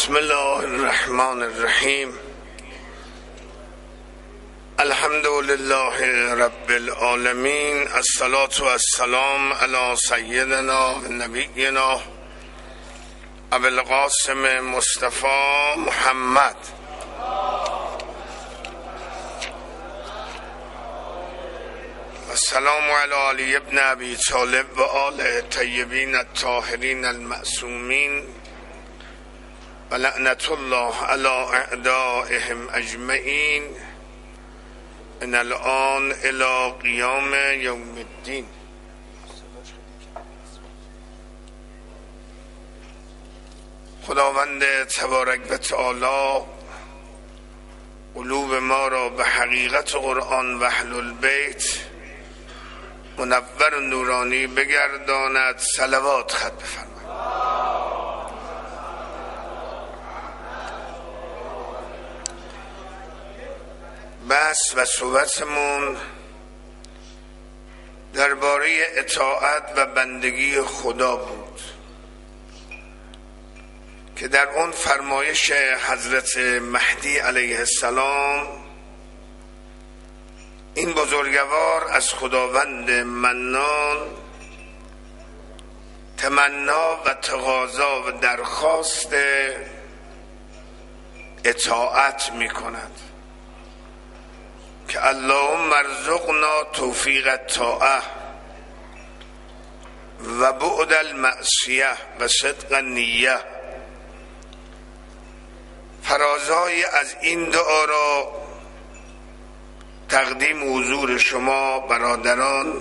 بسم الله الرحمن الرحیم. الحمد لله رب العالمین. الصلاة والسلام علی سیدنا و نبینا ابی القاسم مصطفی محمد. السلام علی علی ابن ابی طالب و آل طیبین الطاهرین المعصومین و لعنت الله علی اعدائهم اجمعین من الان الی قیام یوم الدین. خداوند تبارک و تعالی قلوب ما را به حقیقت قرآن و اهل البیت منور و نورانی بگرداند. صلوات خط بفرمایید. بحث و صحبتمون درباره اطاعت و بندگی خدا بود که در اون فرمایش حضرت مهدی علیه السلام این بزرگوار از خداوند منان تمنا و تقاضا و درخواست اطاعت می کند که اللهم ارزقنا توفیق الطاعه و بعد المعصیه و صدق النیه. فرازهای از این دعا را تقدیم حضور شما برادران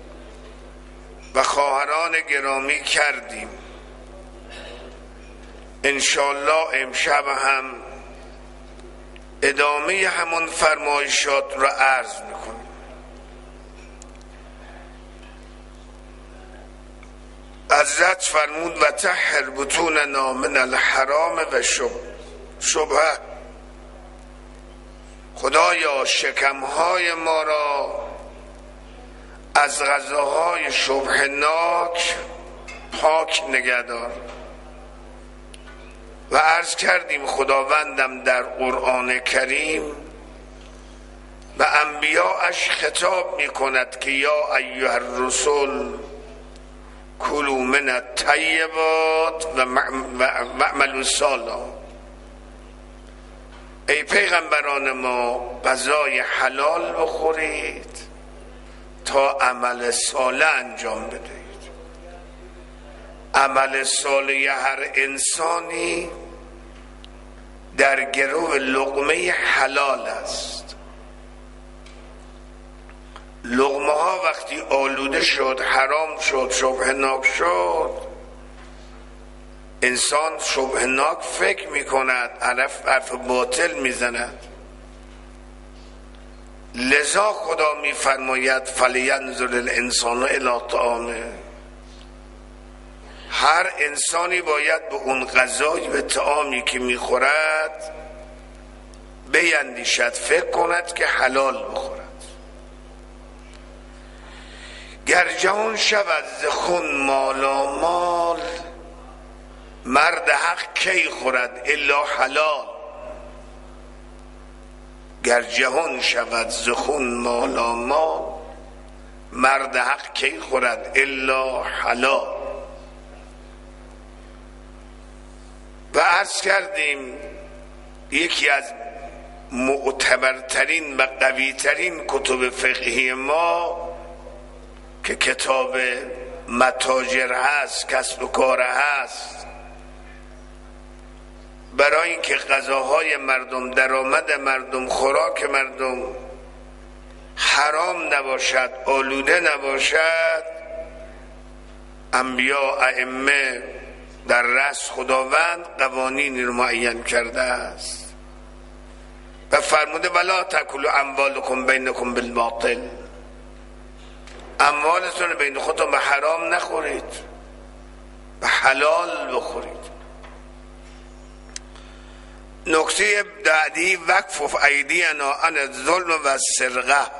و خواهران گرامی کردیم. انشاءالله امشب هم ادامه همون فرمایشات را عرض میکنیم. حضرت فرمود و طهر بطوننا من الحرام و شبهه. خدایا شکمهای ما را از غذاهای شبهناک پاک نگهدار. و عرض کردیم خداوندم در قرآن کریم و انبیاءش خطاب می کند که یا ایها الرسول کلوا من الطیبات و اعملوا صالحا. ای پیغمبران ما غذای حلال بخورید تا عمل صالح انجام بدهید. عمل صالح هر انسانی در گرو لقمه حلال است. لقمه ها وقتی آلوده شد، حرام شد، شبهناک شد، انسان شبهناک فکر می کند، حرف باطل می زند. لذا خدا می فرماید فلینظر الانسان الی طعامه. هر انسانی باید به اون غذای و طعامی که میخورد بیندیشد، فکر کند که حلال بخورد. گر جهان شود ز خون مالامال، مرد حق کی خورد الا حلال. گر جهان شود ز خون مالامال، مرد حق کی خورد الا حلال. و عرض کردیم یکی از معتبرترین و قویترین کتب فقهی ما که کتاب متاجر هست، کسب و کار هست، برای اینکه غذاهای مردم، درآمد مردم، خوراک مردم حرام نباشد، آلوده نباشد، انبیا، ائمه در رأس خداوند قوانینی رو معین کرده است و فرموده ولا تاکلوا اموالکم بینکم بالباطل. اموالتون بین خودتون به حرام نخورید، به حلال بخورید. نکته بعدی وقف ایدینا عن الظلم و السرقه.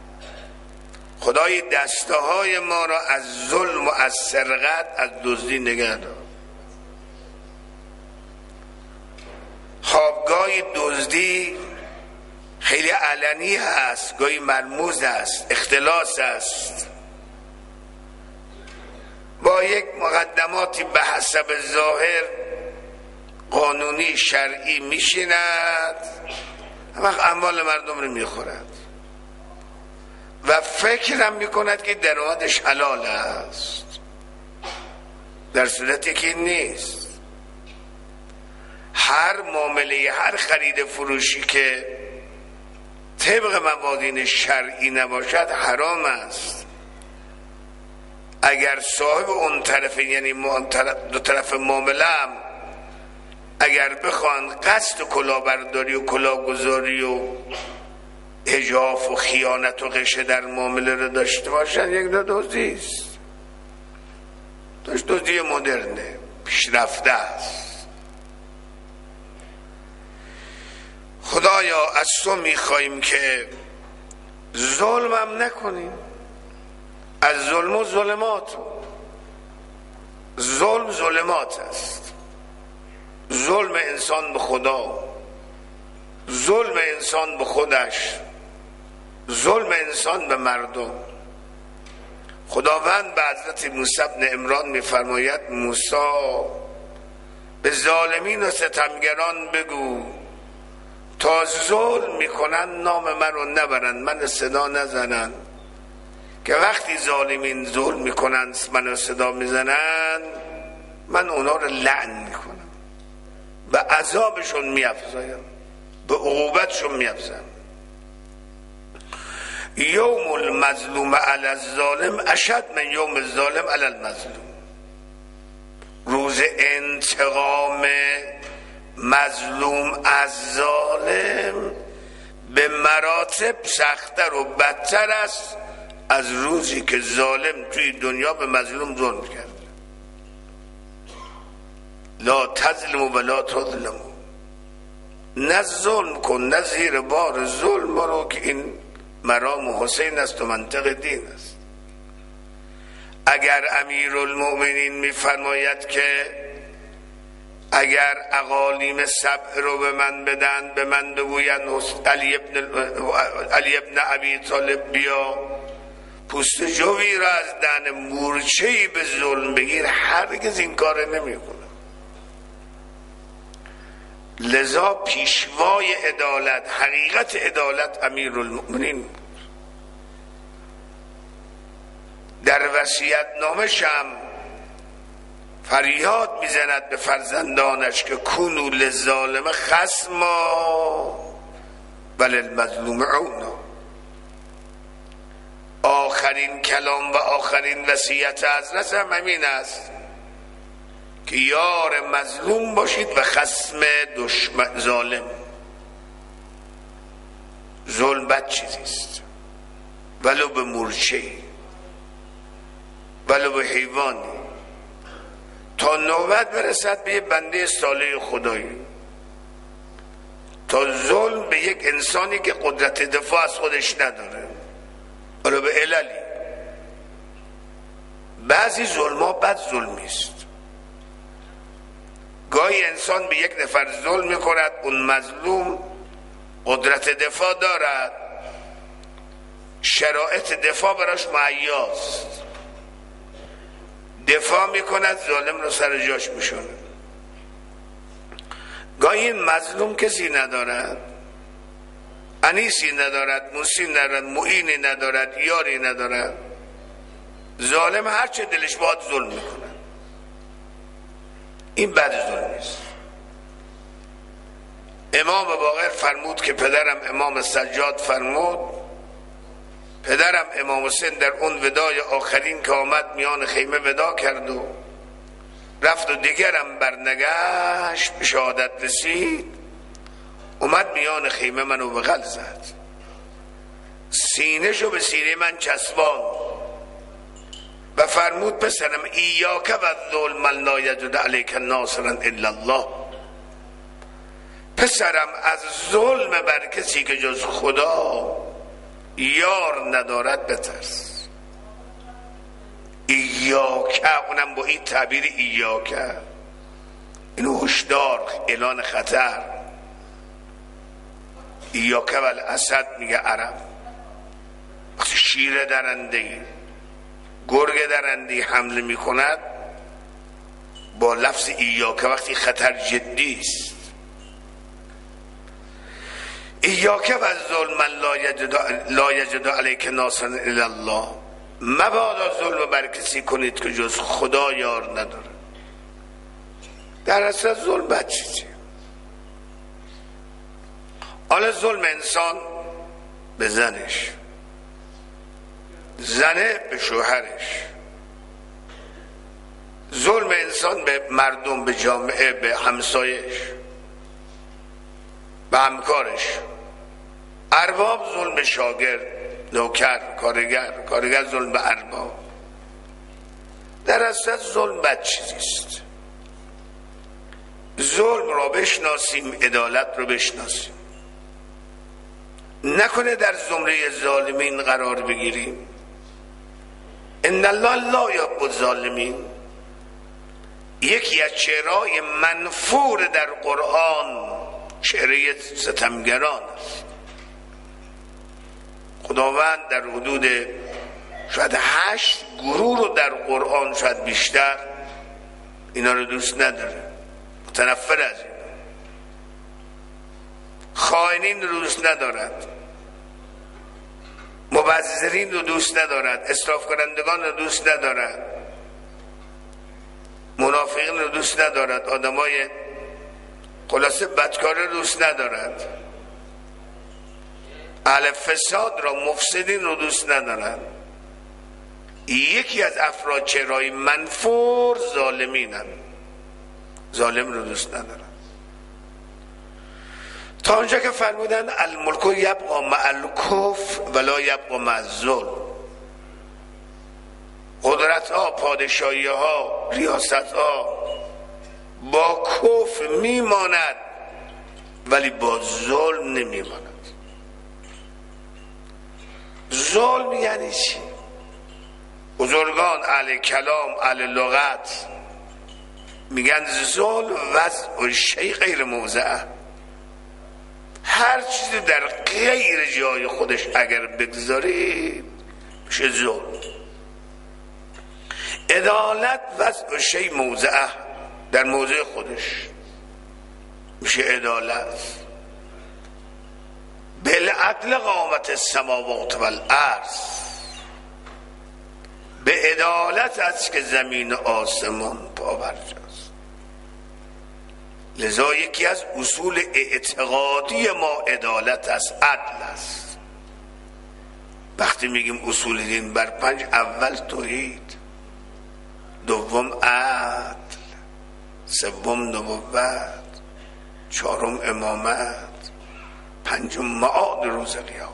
خدای دسته های ما را از ظلم و از سرقت، از دزدی نگه دار. گاهی دزدی خیلی علنی هست، گاهی مرموز است، اختلاس است، با یک مقدماتی به حسب ظاهر قانونی شرعی میشیند، وقت اموال مردم رو میخورد و فکرم میکند که درآمدش حلال است، در صورتی که نیست. هر معامله، هر خرید فروشی که طبق موازین شرعی نباشد حرام است. اگر صاحب اون طرف، یعنی دو طرف معامله هم اگر بخوان قصد کلاهبرداری و کلاهگذاری و حجاف و خیانت و غش در معامله رو داشته باشن، یک دزدی است، دزدی مدرنه، پیشرفته است. خدایا از تو میخواییم که ظلم هم نکنیم، از ظلم و ظلمات. ظلم ظلمات است، ظلم انسان به خدا، ظلم انسان به خودش، ظلم انسان به مردم. خداوند به حضرت موسی بن عمران میفرماید موسی به ظالمین و ستمگران بگو تا ظلم میکنن نام من رو نبرن، من صدا نزنن، که وقتی ظالمین ظلم میکنن من صدا میزنن من اونا رو لعن میکنم، به عذابشون میافزایم، به عقوبتشون میافزایم. یوم المظلوم علی الظالم اشد من یوم الظالم علی المظلوم. روز انتقام مظلوم از ظالم به مراتب سخت‌تر و بدتر است از روزی که ظالم توی دنیا به مظلوم ظلم کرد. لا تظلم و لا تظلم، نه ظلم کن نه زیر بار ظلم برو، که این مرام حسین است و منطق دین است. اگر امیرالمؤمنین میفرماید که اگر اقالیم سبع رو به من بدن، به من بگوین علی ابن ابی طالب بیا پوست جوی را از دهن مورچه‌ای به ظلم بگیر، هرگز این کار نمی کنم. لذا پیشوای عدالت، حقیقت عدالت امیرالمؤمنین بود. در وصیت نامش هم فریاد میزند به فرزندانش که کونوا للظالم خصما وللمظلوم عونا. آخرین کلام و آخرین وصیت حضرت هم همین است که یار مظلوم باشید و خصم ظالم. ظلم بد چیزیست، ولو به مورچه‌ای، ولو به حیوانی، تا نوبت برسد به یه بنده صالح خدایی، تا ظلم به یک انسانی که قدرت دفاع از خودش نداره، ولو به عللی. بعضی ظلم‌ها بد ظلمیست. گاهی انسان به یک نفر ظلم میکند، اون مظلوم قدرت دفاع دارد، شرایط دفاع براش مهیاست، دفاع میکند، ظالم رو سر جاش میشونه. گاهی این مظلوم کسی ندارد، انیسی ندارد، موسی ندارد، معینی ندارد، یاری ندارد، ظالم هرچه دلش باد ظلم میکنه. این بد ظلمیست. امام باقر فرمود که پدرم امام سجاد فرمود، پدرم امام حسین در اون ودای آخرین که آمد میان خیمه ودا کرد و رفت و دیگرم برنگشت، به شهادت رسید، اومد میان خیمه منو بغل زد، سینه‌شو به سینه من چسباند و فرمود پسرم ایاک و الظلم لا یجد علیک ناصرا الا الله. پسرم از ظلم بر کسی که جز خدا یار ندارد بترس. ایاک، اونم با این تعبیر ایاک، اینو هشدار، اعلان خطر. ایاک و الاسد میگه عرب. وقتی شیر درنده گرگ درنده حمله میکند با لفظ ایاک وقتی خطر جدی است. ایاک و الظلم لا یجد علیک ناصرا الا الله، مبادا ظلم بر کسی کنید که جز خدا یار نداره. در اصل ظلم بد چیزی. حالا ظلم انسان به زنش، زنه به شوهرش، ظلم انسان به مردم، به جامعه، به همسایش، به همکارش، ارباب ظلم به شاگرد، نوکر، کارگر ظلم به ارباب. در اصل ظلم بد چیزی است. ظلم را بشناسیم، عدالت را بشناسیم، نکنه در زمره ظالمین قرار بگیریم. ان الله لا یحب الظالمین یکی از چهره‌های منفور در قرآن چهره ستمگران است. خداوند در حدود شاید 8 گروه رو در قرآن، شاید بیشتر، اینا رو دوست نداره، متنفر از این. خائنین رو دوست ندارد، مبذرین رو دوست ندارد، اسراف کنندگان رو دوست ندارد، منافقین رو دوست ندارد، آدمای خلاصه بدکار رو دوست ندارد، اهل فساد را، مفسدین رو دوست ندارد. یکی از افراد چهره‌های منفور ظالمینن، ظالم رو دوست ندارد. تا اونجا که فرمودن الملک یبقی مع الکفر ولا یبقی مع الظلم، قدرت ها، پادشاهی ها، ریاست ها با کفر میماند ولی با ظلم نمیماند. ظلم یعنی چی؟ بزرگان اهل کلام، اهل لغت میگن ظلم وضع الشیء غیر موضعه، هر چیزی در غیر جای خودش اگر بگذارید میشه ظلم. عدالت وضع الشیء موضعه، در موضع خودش میشه عدالت. بالعدل قامت السماوات والارض، به عدالت است که زمین و آسمان پابرجاست. لذا یکی از اصول اعتقادی ما عدالت است، عدل است. وقتی میگیم اصول دین بر 5، اول توحید، دوم عدل، سوم نبوت، چهارم امامت، پنجم معاد روز قیامت.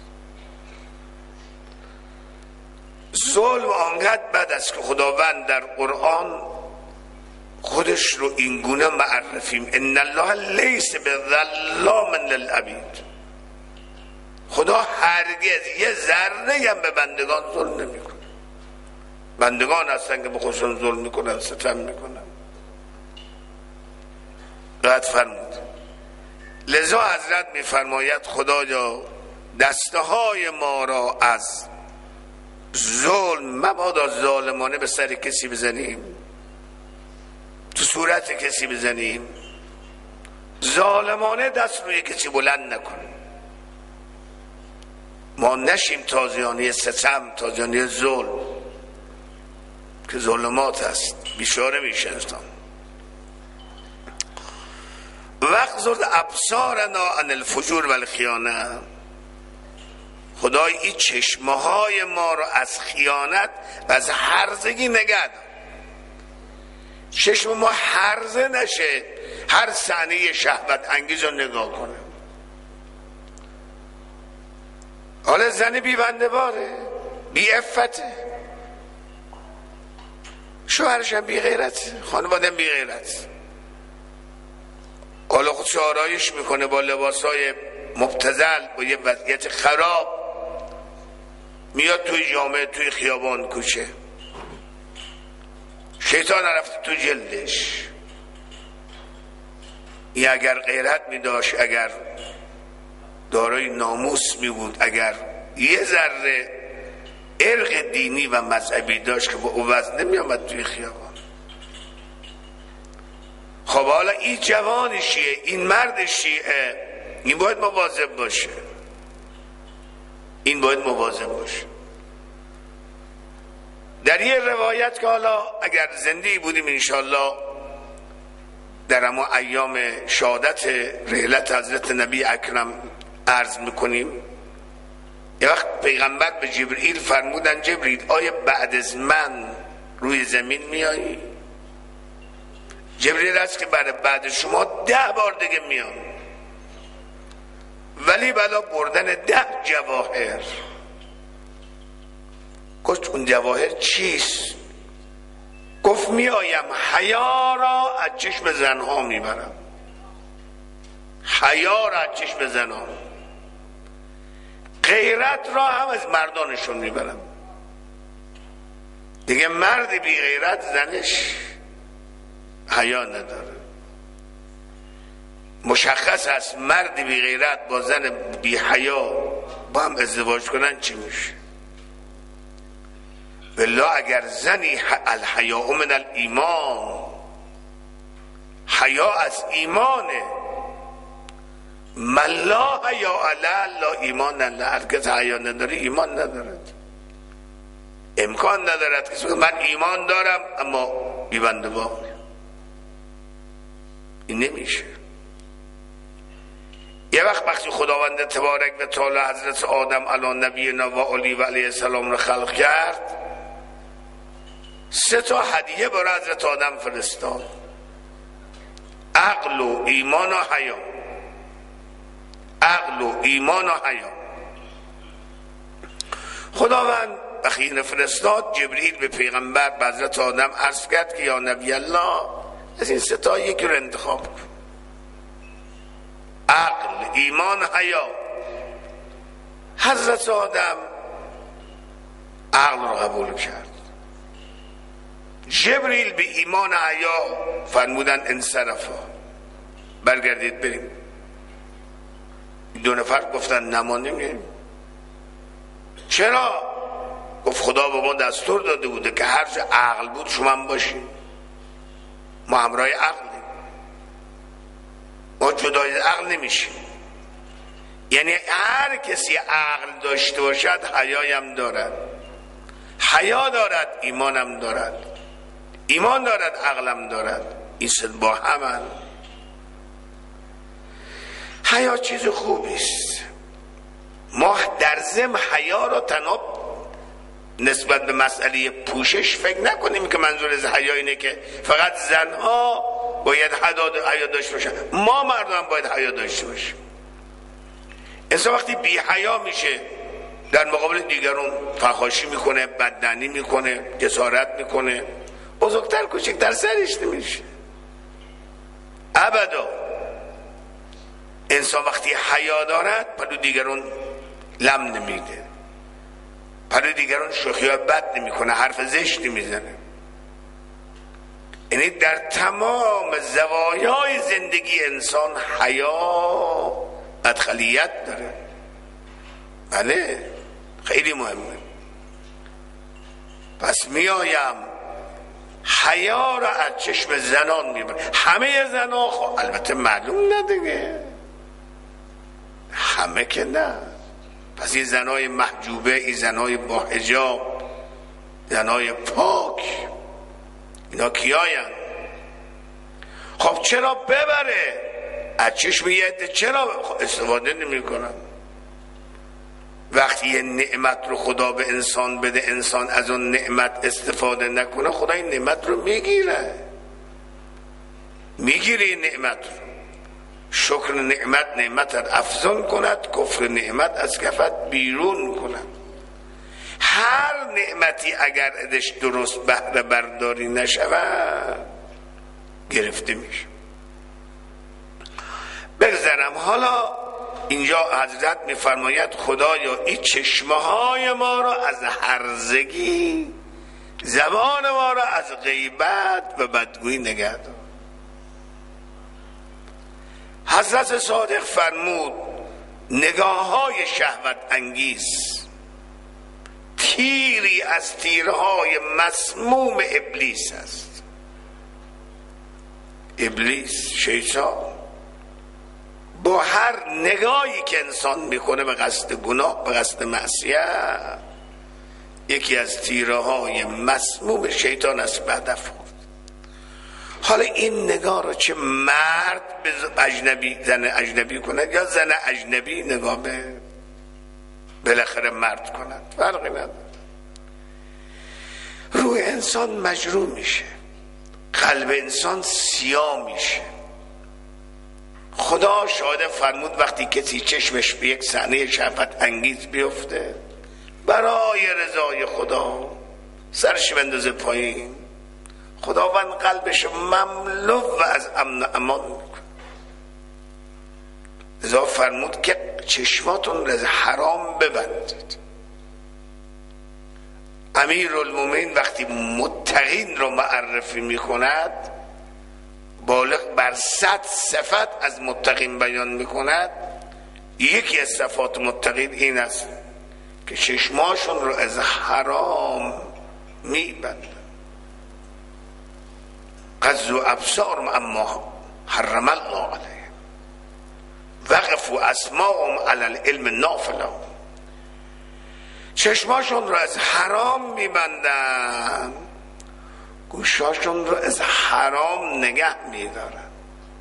ظلم آنقدر بد است که خداوند در قرآن خودش رو اینگونه معرفیم: ان الله لیس بظلام للعبید. خدا هرگز یه ذره هم به بندگان ظلم نمیکنه. بندگان هستن که به خودشون ظلم میکنن، ستم میکنن. قد فرمود. لذا حضرت میفرماید خدایا دسته های ما را از ظلم مبادا ظالمانه به سر کسی بزنیم، تو صورت کسی بزنیم، ظالمانه دست روی کسی بلند نکنیم. ما نشیم تازیانه ستم، تازیانه ظلم که ظلمات است، بیچاره میشه انسان. وغضض ابصارنا عن الفجور والخیانه. خدای این چشمه های ما رو از خیانت و از هرزگی نگه دار. چشم ما هرزه نشه، هر صحنه شهوت انگیز رو نگاه کنه. حالا زن بی بنده باره، بی عفته، شوهرش هم بی غیرت، خانواده بی غیرت، حالا خودش آرایش میکنه با لباسای مبتذل، با یه وضعیت خراب، میاد توی جامعه، توی خیابان، کوچه، شیطان رفت تو جلدش. این اگر غیرت میداشت، اگر دارای ناموس می بود، اگر یه ذره ارق دینی و مذهبی داشت که با او وزن نمی آمد توی خیابان. خب حالا این جوان شیعه، این مرد شیعه، این باید مواظب باشه، این باید مواظب باشه. در یه روایت که حالا اگر زنده بودیم انشالله در اما ایام شهادت رحلت حضرت نبی اکرم عرض میکنیم، یه وقت پیغمبر به جبرئیل فرمودن جبرئیل آیا بعد از من روی زمین میایی؟ جبرئیل است که بعد شما 10 بار دیگه میام، ولی بلا بردن 10 جواهر. گفت اون جواهر چیست؟ گفت میآیم حیا را از چشم زنها میبرم، حیا را از چشم زنها، غیرت را هم از مردانشون میبرم. دیگه مرد بی غیرت زنش حیا نداره. مشخص است مرد بی غیرت با زن بی حیا با هم ازدواج کنن چی میشه؟ والله اگر زنی الحیاء من الایمان، حیا از ایمانه، من لا حیا علی لا ایمان له، هرگز حیا نداره ایمان ندارد. امکان ندارد که من ایمان دارم اما بی‌بنده با، این نمیشه. یه وقتی خداوند تبارک و تعالی حضرت آدم علی نبینا و علی و علیه السلام رو خلق کرد، 3 تا هدیه برای حضرت آدم فرستاد: عقل و ایمان و حیا. عقل و ایمان و حیا. خداوند وقتی این فرستاد، جبرئیل به پیغمبر به حضرت آدم عرض کرد که یا نبی الله از این 3 تا یکی رو انتخاب کن. عقل، ایمان، حیا. حضرت آدم عقل رو قبول کرد. جبرئیل به ایمان حیا فرمودن انصرفا، برگردید بریم. 2 نفر گفتن نه نمیریم. چرا؟ گفت خدا به ما دستور داده بوده که هر جا عقل بود شما هم باشیم، ما همراه عقلیم، ما جدای عقل نمیشیم. یعنی هر کسی عقل داشته باشد حیایی هم دارد، حیا دارد ایمانم دارد، ایمان دارد عقلم دارد، این 3 با همن. حیا چیز خوبی است. ما در ضمن حیا را تنها نسبت به مسئله پوشش فکر نکنیم که منظور از حیا اینه که فقط زنها باید حیا داشته باشن، ما مردم باید حیا داشته باشیم. انسان وقتی بی حیا میشه در مقابل دیگران فحاشی میکنه، بددهنی میکنه، جسارت میکنه، بزرگتر کوچکتر سرش نمیشه ابدا. انسان وقتی حیا دارد پلو دیگران لم نمیده، پلو دیگران شوخی ها بد نمیکنه، حرف زشت نمیزنه. یعنی در تمام زوایای زندگی انسان حیا ادخلیت داره. بله خیلی مهمه. پس میایم حیا را از چشم زنان میبرم. همه زنان خب البته معلوم نه دیگه، همه که نه. پس این زنای محجوبه، این زنای با حجاب، زنای پاک، اینا کیاین؟ خب چرا ببره از چشم یه عده؟ چرا استفاده نمی کنن؟ وقتی یه نعمت رو خدا به انسان بده، انسان از اون نعمت استفاده نکنه، خدا این نعمت رو میگیره این نعمت رو. شکر نعمت افزون کند، کفر نعمت از کفت بیرون کند. هر نعمتی اگر ازش درست بهره برداری نشود گرفته میشه. بگذارم حالا اینجا حضرت میفرماید خدایا این چشمه های ما را از هرزگی، زبان ما را از غیبت و بدگویی نگه دار. حضرت صادق فرمود نگاه های شهوت انگیز تیری از تیرهای مسموم ابلیس است. ابلیس، شیطان، با هر نگاهی که انسان میکنه به قصد گناه، به قصد معصیت، یکی از تیرهای مسموم شیطان است به هدف خورد. حالا این نگاه رو چه مرد به اجنبی، زن اجنبی کند یا زن اجنبی نگاه به بالاخره مرد کند، فرقی نداره. روح انسان مجروح میشه، قلب انسان سیاه میشه. خدا شاهد فرمود وقتی کسی چشمش به یک صحنه شهوت انگیز بیفته، برای رضای خدا سرش بندازه پایین، خداوند قلبش مملو و از امن و امان میکنه. لذا فرمود که چشماتون رو از حرام ببندید. امیرالمومنین وقتی متقین رو معرفی میکند، بالغ بر 100 صفت از متقین بیان میکند. یکی از صفات متقین این است که چشماشون رو از حرام میبندن. غضوا ابصارهم اما حرم الله علیهم وقفوا اسماعهم علی العلم النافع. چشماشون رو از حرام میبندن، گوشاشون رو از حرام نگه میدارن.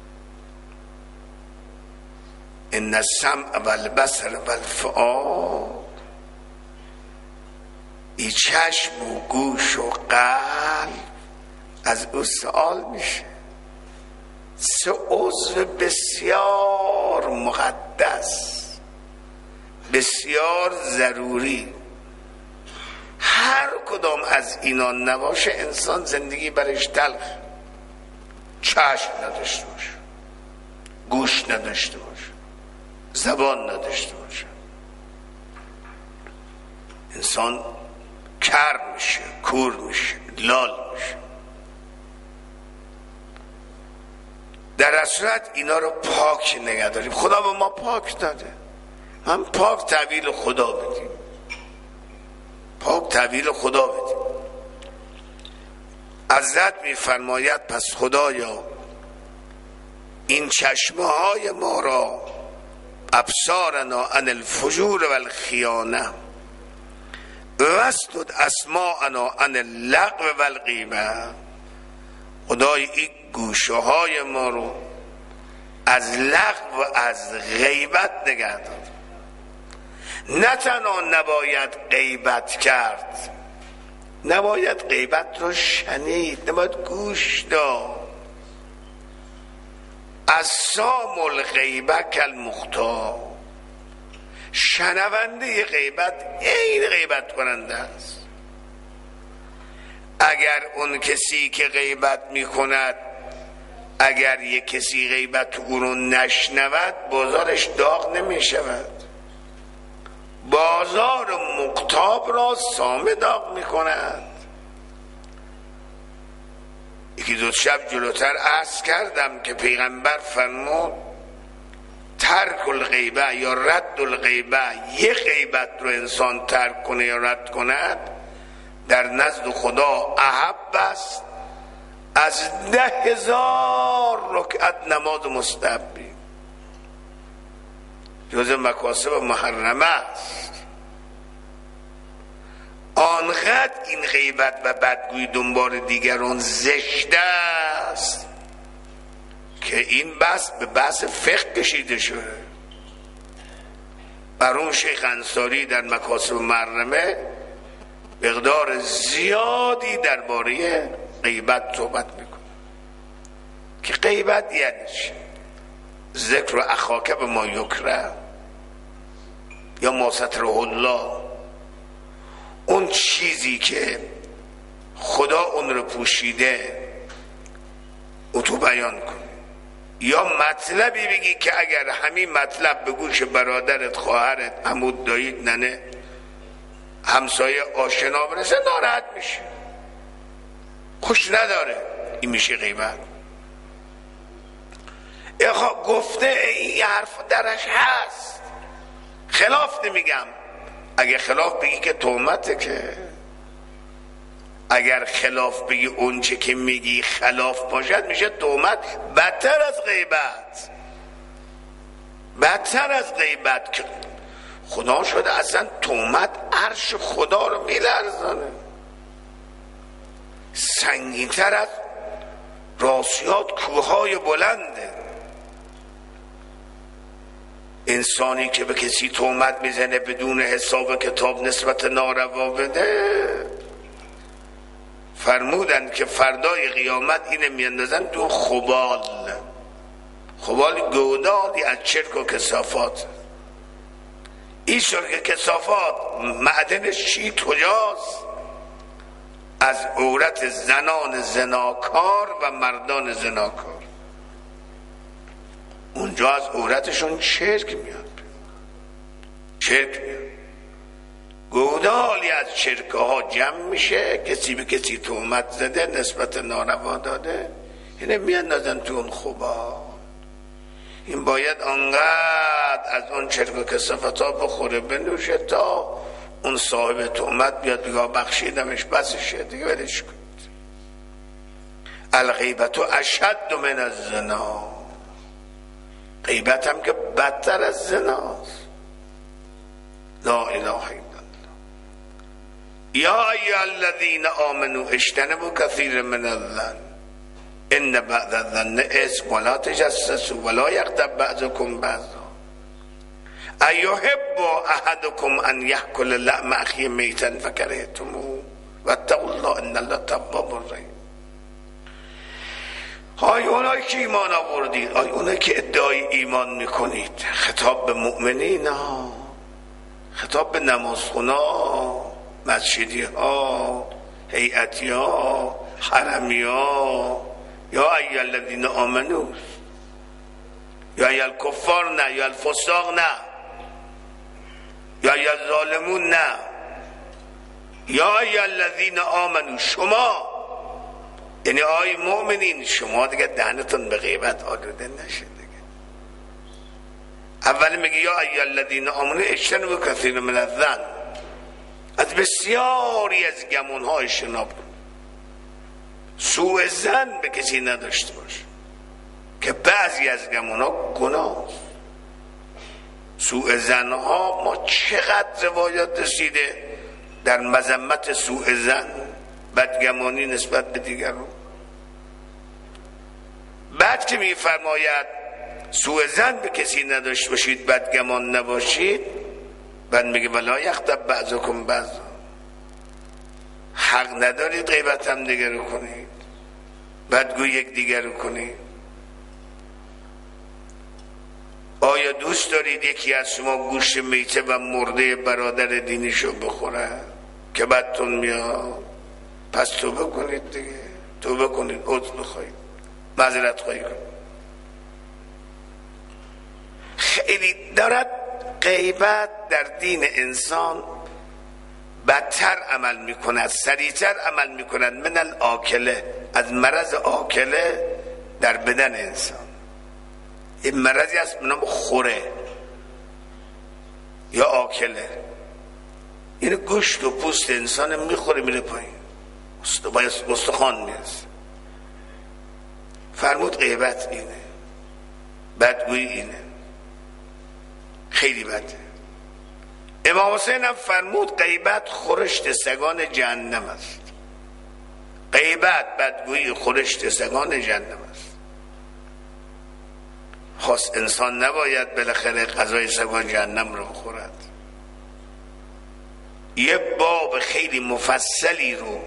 ان السمع والبصر والفؤاد، این چشم و گوش و قلب از او سوال میشه. 3 عضو بسیار مقدس، بسیار ضروری. هر کدام از اینا نباشه انسان زندگی برش تلخ. چشم نداشته باشه، گوش نداشته باشه، زبان نداشته باشه، انسان کر میشه، کور میشه، لال میشه. در صورت اینا رو پاک نگه داریم. خدا به ما پاک داده، هم پاک تحویل خدا بدیم، پاک تحویل خدا بدیم. حضرت میفرماید پس خدایا این چشمه های ما را، ابصارنا عن الفجور والخیانه، واسدد اسماعنا عن اللغو والغیبه. خدای این گوشه های ما رو از لغو و از غیبت نگه دار. نه تنها نباید غیبت کرد، نباید غیبت رو شنید، نباید گوش داد. السام الغیبه کالمختار، شنونده غیبت این غیبت کننده است. اگر اون کسی که غیبت میکند، اگر یک کسی غیبت او رو نشنود، بازارش داغ نمیشود. بازار مقتاب را سام داغ میکند. یکی 2 شب جلوتر عرض کردم که پیغمبر فرمود ترک الغیبه یا رد الغیبه، یک غیبت رو انسان ترک کنه یا رد کند، در نزد خدا احب است از 10,000 رکعت نماز مستحبی. جز مکاسب محرمه است. آنقدر این غیبت و بدگویی دنبال دیگران زشت است که این بحث به بحث فقه کشیده شده. برون شیخ انصاری در مکاسب محرمه مقدار زیادی درباره غیبت صحبت میکنه که غیبت یعنی چی؟ ذکر اخاک به ما یکره یا ما ستره الله، اون چیزی که خدا اون رو پوشیده او تو بیان کن. یا مطلبی بگی که اگر همین مطلب به گوش برادرت، خواهرت، عمود، دایید، ننه، همسایه، آشنا برسه ناراحت میشه، خوش نداره. این میشه غیبت. گفته این حرف درش هست خلاف نمیگم، اگه خلاف بگی که تهمته، که اگر خلاف بگی اونچه که میگی خلاف باشد میشه تهمت، بدتر از غیبت، بدتر از غیبت. که خدا شده اصلا تهمت عرش خدا رو میلرزانه، سنگین‌تر از راسیات کوههای بلنده. انسانی که به کسی تهمت میزنه بدون حساب کتاب نسبت ناروا بده، فرمودن که فردای قیامت اینه میاندازن تو خبال گودالی از چرک و کثافات. این چرک کثافات معدنش چی کجاست؟ از عورت زنان زناکار و مردان زناکار. اونجا از عورتشون چرک میاد، چرک میاد. گودالی از چرکه ها جمع میشه، کسی به کسی تهمت زده، نسبت ناروا داده، اینه میاندازن تو اون خوبا. این باید انقدر از اون چرک و کثافت ها بخوره بنوشه تا اون صاحب تهمت بیاد بگه بخشیدمش بسشه دیگه ولش کنید. الغیبت اشد من الزنا، غیبت هم که بدتر از زناست. لا اله الا الله. یا ایها الذین آمنوا اجتنبوا کثیرا من الظن ان بعض الظن اثم ولا تجسسوا ولا یغتب بعضکم بعضا ایحب احدکم ان یأکل لحم اخیه میتا فکرهتموه واتقوا الله ان الله تواب رحیم. های اونایی که ایمان آوردید، های اونایی که ادعای ایمان میکنید، خطاب به مؤمنین ها، خطاب به نمازخونا، مسجدی ها، هیئتی ها، حرمی ها. یا ایها الذین آمنوا، یا ایها الکفار نه، یا الفساق نه، یا ایها الظالمون نه، یا ایها الذین آمنوا، شما، یعنی آی مؤمنین، شما دیگه دهنتون به غیبت آلوده نشه دیگه. اول میگه یا ایها الذین آمنوا اجتنبوا کثیرا من الظن، از بسیاری از گمان ها اجتناب کن، سوء ظن به کسی نداشته باش که بعضی از گمان ها گناه است. سوء ظن ها ما چقدر روایات رسیده در مذمت سوء ظن، بدگمانی نسبت به دیگران. بعد که میفرماید سوء ظن به کسی نداشته باشید، بدگمان نباشید، بعد میگه ولا یغتب بعضکم بعضا، حق ندارید غیبت هم دیگر رو کنید، بدگوی یک دیگر رو کنید. آیا دوست دارید یکی از شما گوشت میته و مرده برادر دینیشو بخوره که بدتون میاد؟ پس توبه کنید دیگه، توبه کنید، عذر بخواید، معذرت خواهی کنید. خیلی دارد غیبت در دین انسان بدتر عمل میکند، سریعتر عمل میکند من الاکله، از مرض آکله در بدن انسان. این مرضی هست به نام خوره یا آکله، این گوشت و پوست انسان میخوره میره پایین، باید استخوان میرسه. فرمود غیبت اینه، بدگویی اینه، خیلی بده. امام حسین هم فرمود غیبت خورشت سگان جهنم است. غیبت، بدگویی خورشت سگان جهنم است. خاص انسان نباید بالاخره غذای سگان جهنم رو بخورد. یه باب خیلی مفصلی رو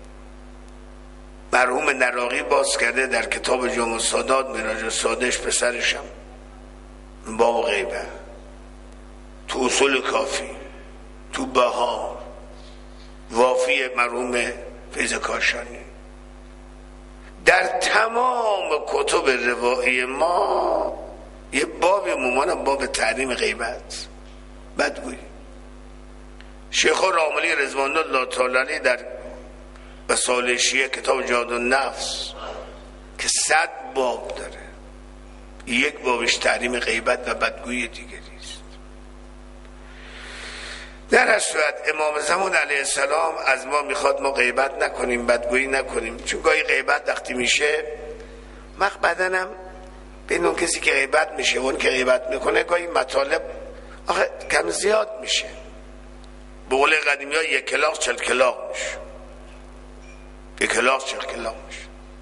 مرحوم نراقی باز کرده در کتاب جامع السادات، مراج السادش پسرشم، باب غیبت، تو اصول کافی، تو بهار، وافی مرحوم فیض کاشانی، در تمام کتب روایی ما یه باب ممانم باب تحریم غیبت، بدگویی. شیخ راملی رضوان الله تعالی علیه در وسائل شیعه کتاب جهاد النفس که 100 باب داره، یک بابش تحریم غیبت و بدگویی دیگری است. در هر صورت امام زمان علیه السلام از ما میخواد ما غیبت نکنیم، بدگویی نکنیم، چون گاهی غیبت وقتی میشه بدنم بین اون کسی که غیبت میشه اون که غیبت میکنه گاهی مطالب آخه کم زیاد میشه. به قول قدیمی ها 1 کلاغ 40 کلاغ میشه، 1 کلاغ 40 کلاغ میشه.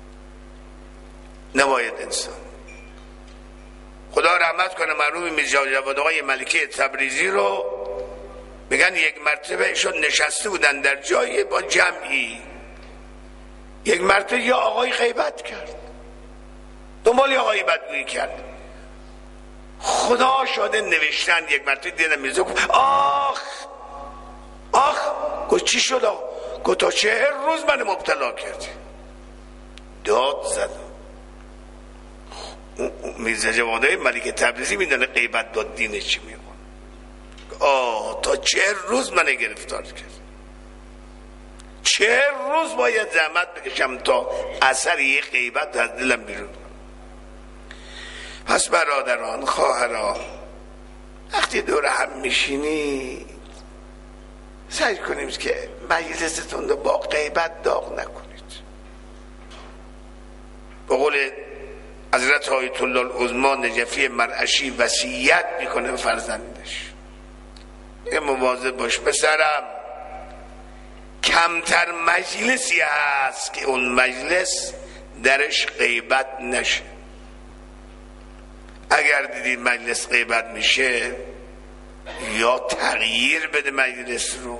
نباید انسان. خدا رحمت کنه مرحوم میرزا جواد آقای ملکی تبریزی رو میگن یک مرتبه ایشون نشسته بودن در جایی با جمعی، یک مرتبه یا آقای غیبت کرد، دنبال آقای بدگویی کرد. خدا شاده نوشتن یک مرتبه دیدم میرزا گفت آخ گفت چی شد؟ گفت تا 40 روز من مبتلا کردی. داد زدم. میرزا جواد آقای ملکی تبریزی میدونه غیبت داد دینه چی میگه. تا 40 روز من گرفتار کرد. 40 روز باید زحمت بکشم تا اثر یک غیبت از دلم بیرون. پس برادران خواهران وقتی دور هم میشینید سعی کنیم که مجلستون رو با غیبت داغ نکنید. به قول حضرت آیت الله العظمی نجفی مرعشی وصیت میکنه به فرزندش، یه مواظب باش پسرم، کمتر مجلسی هست که اون مجلس درش غیبت نشه. اگر دیدید مجلس غیبت میشه یا تغییر بده مجلس رو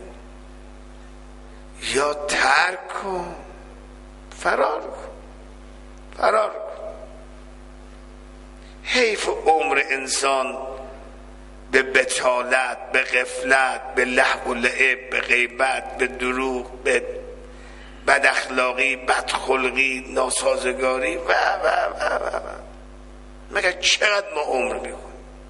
یا ترک کن، فرار کن. حیف عمر انسان به بطالت، به غفلت، به لهو و لعب، به غیبت، به دروغ، به بد اخلاقی، بدخلقی، ناسازگاری و مگر چقدر ما عمر میکنیم؟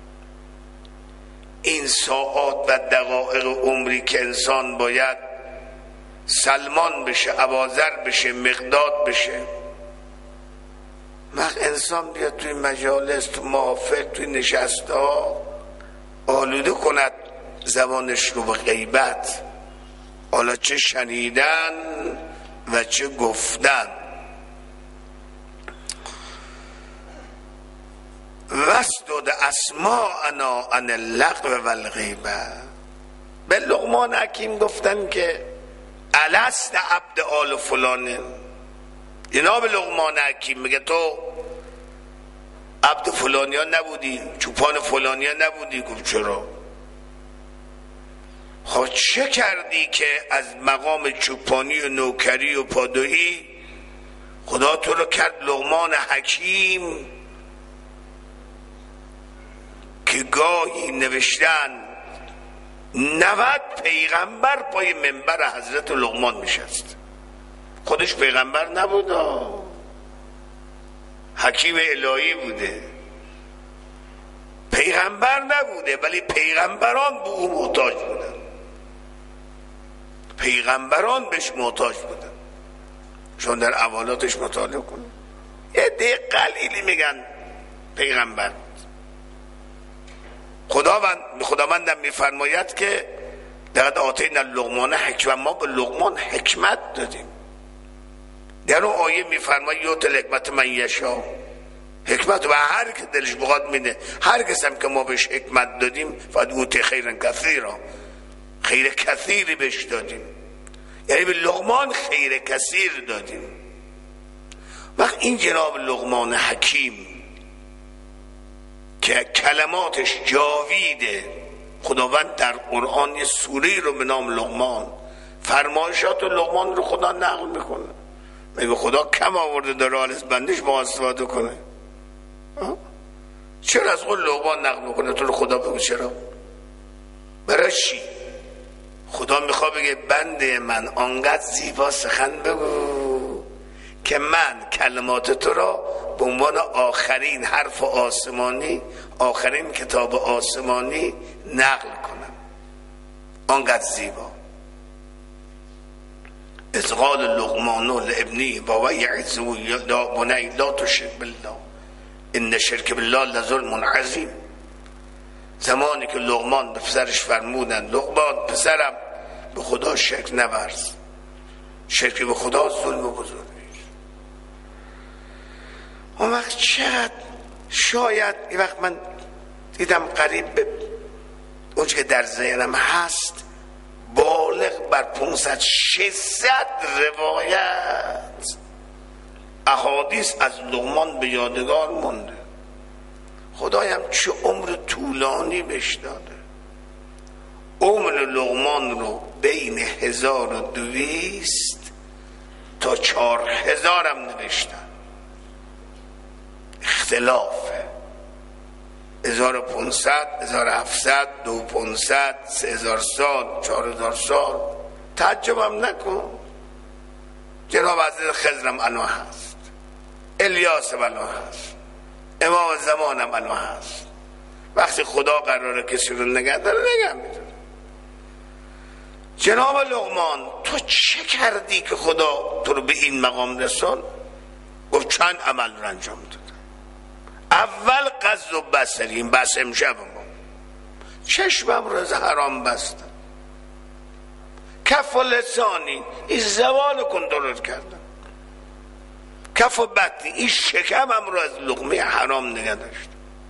این ساعات و دقایق عمری که انسان باید سلمان بشه، ابوذر بشه، مقداد بشه، انسان بیاد توی مجالس، توی محافل، توی نشسته ها آلوده کند زبانش رو به غیبت، حالا چه شنیدن و چه گفتن. واسدد اسماءنا عن اللغو و الغیبه. به لقمان حکیم گفتن که الست عبد آل فلانه. جناب لقمان حکیم میگه تو عبد فلانی ها نبودی، چوپان فلانی ها نبودی؟ گفت چرا؟ خب چه کردی که از مقام چوپانی و نوکری و پادویی خدا تو رو کرد لقمان حکیم که گاهی نوشتن 90 پیغمبر پای منبر حضرت لقمان میشست. خودش پیغمبر نبود، حکیم الهی بوده، پیغمبر نبوده، ولی پیغمبران به او محتاج بودن، پیغمبران بهش محتاج بودن. چون در اولاتش مطالعه کنید یه ده قلیلی میگن پیغمبر. خداوندم میفرماید که لقد آتینا لقمان حکمت، ما به لقمان حکمت دادیم. در اون آیه میفرماید یؤتی الحکمة من یشاء، حکمت و هر که دلش بخواد میده. هر کس هم که ما بهش حکمت دادیم فقد اوتی خیرا کثیرا، خیر کثیری بهش دادیم، یعنی به لقمان خیر کثیر دادیم. وقت این جناب لقمان حکیم که کلماتش جاویده، خداوند در قرآن یه سوره رو به نام لقمان، فرمایشات لقمان رو خدا نقل میکنه. میگه خدا کم آورده در حال بندش با استفاده کنه؟ چرا از قول لقمان نقل میکنه؟ تو رو خدا بگو چرا؟ برای چی؟ خدا میخواد بگه بنده من آنقدر زیبا سخن بگو که من کلمات تو را به عنوان آخرین حرف آسمانی، آخرین کتاب آسمانی نقل کنم. آنقدر زیبا. اذ قال لقمان لابنه وهو یعظه یا بنی لا تشرک بالله ان شرک بالله لظلم عظیم. زمانی که لقمان به پسرش فرمودن لقمان پسرم به خدا شرک نورز، شرک به خدا ظلم بزرگی. اون وقت چقدر شاید این وقت من دیدم قریب به اونچه که در ذهنم هست بالغ بر 500-600 روایت احادیث از لقمان به یادگار مونده. خدایم چه عمر طولانی بهش داده. عمر لقمان رو بین 1200 تا 4000 هم نوشتن، اختلافه. 1500 1700 2500 3000 سال 4000 سال. تعجبم نکن. جناب حضرت خضرم انو هست، الیاس انو هست، امام زمانم انو هست. وقتی خدا قراره کسی رو نگه داره نگه میداره. جناب لقمان تو چه کردی که خدا تو رو به این مقام رسون؟ گفت چند عمل رو انجام دادم. اول قصد و بصری، این بس امشب ما چشمم رو از حرام بستم، کف و لسانی این زبان رو کنترل کردم، کف و بطنی این شکمم رو از لقمه حرام نگه داشتم،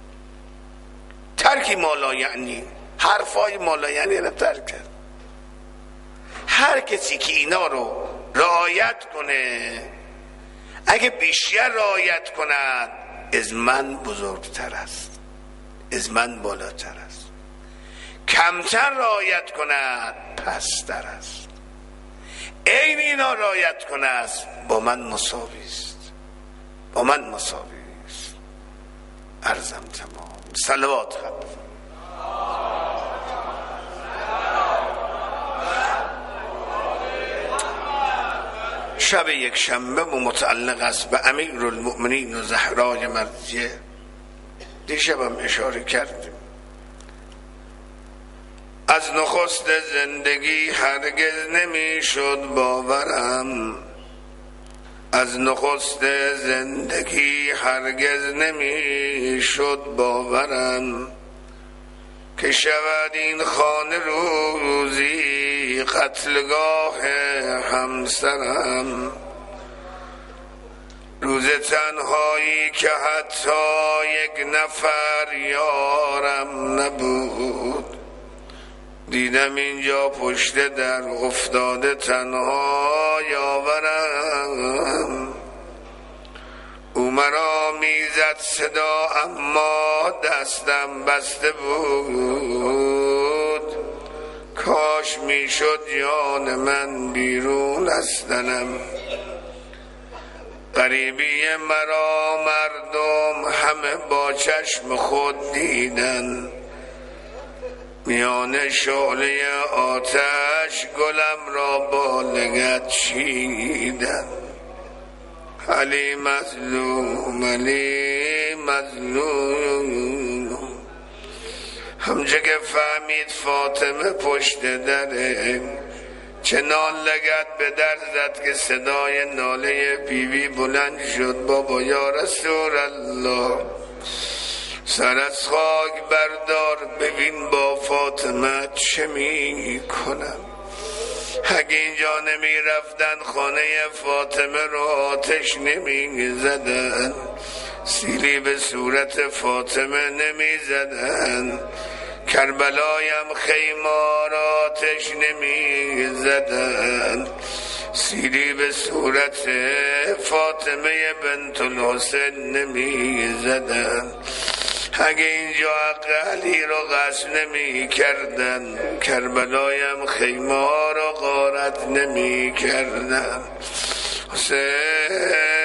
ترکی مالا یعنی حرفای مالا یعنی رو ترک کرد. هر کسی که اینا رو رعایت کنه، اگه بیشتر رعایت کند از من بزرگتر است، از من بالاتر است. کمتر رعایت کند پستر است. این اینا رعایت کند با من مساوی است، با من مساوی است. عرضم تمام. صلوات خب شب یک شنبه و متعلق است به امیرالمؤمنین و زهرای مرضیه. دیشبم اشاره کردیم از نخست زندگی هرگز نمیشد باورم، از نخست زندگی هرگز نمیشد باورم که شود این خانه روزی قتلگاه همسرم. روز تنهایی که حتی یک نفر یارم نبود، دیدم اینجا پشت در افتاده تنها یاورم. او مرا میزد صدا اما دستم بسته بود، کاش میشد جان من بیرون از تنم. غریبی مرا مردم همه با چشم خود دیدن، میان شعله آتش گلم را با لگد چیدن. علی مظلوم علی مظلوم. همچه که فهمید فاطمه پشت دره، چنان لگد به در زد که صدای ناله بیبی بلند شد. بابا یا رسول الله سر از خاک بردار، ببین با فاطمه چه می کنم. اگه اینجا نمی رفتن خانه فاطمه رو آتش نمی زدن، سیلی به صورت فاطمه نمی زدن، کربلایم خیمار آتش نمی زدن، سیلی به صورت فاطمه بنت الحسین نمی زدن. اگه اینجا عقلی رو غصب نمی کردن، کربلایم خیمه ها رو غارت نمی کردن. حسین